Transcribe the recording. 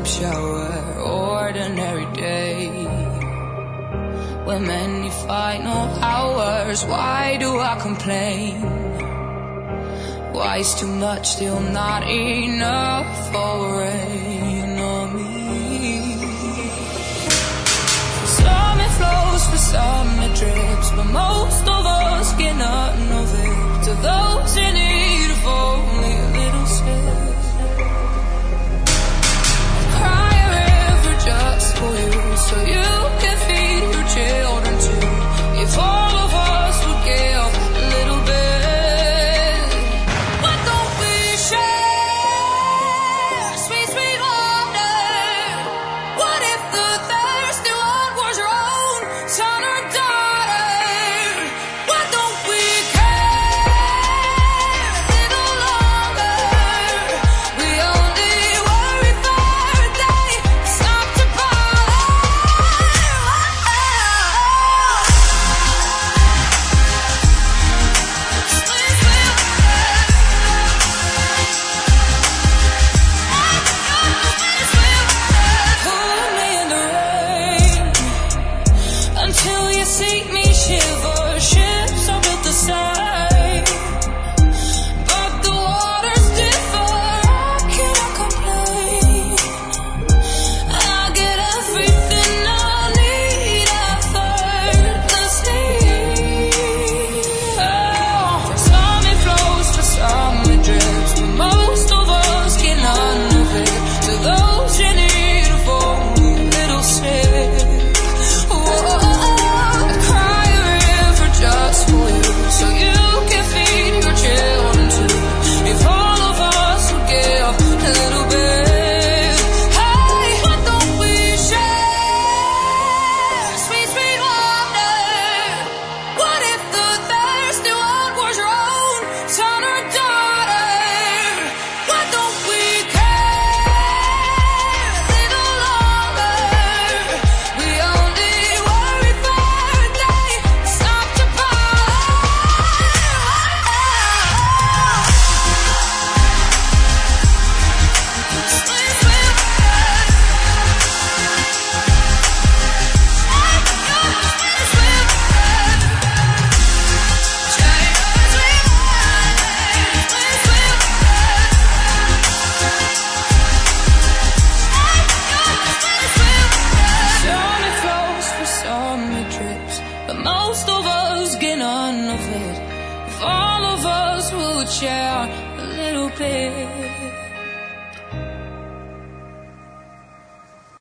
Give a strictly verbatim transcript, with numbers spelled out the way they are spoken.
shower, ordinary day. When many final hours, why do I complain? Why is too much still not enough for rain on me? For some it flows, for some it drips, but most of us get none of it. To those in need of only a little sip, cry a river just for you, so you can feed your children too. If all of us would give a little bit, why don't we share sweet, sweet wonder? What if the thirsty one was your own son or daughter? Why don't we care a little longer? We only worry for a day, stop to bother. Put me in the rain until you see me shiver. Ships are built the same, but the waters differ. I cannot complain. I get everything I need effortlessly. Oh, for some it flows, for some it drips, but most of us get none of it. To those in need of only a little sip, I cry a river just for you, so you can feed your children too. If all of us would give a little bit, hey, why don't we share sweet, sweet wonder? What if the thirsty one was your own son or daughter? Why don't we care a little longer? We only worry for a day, stop to Some it flows, for some it drips, but most of us get none of it. If all of us would share a little bit.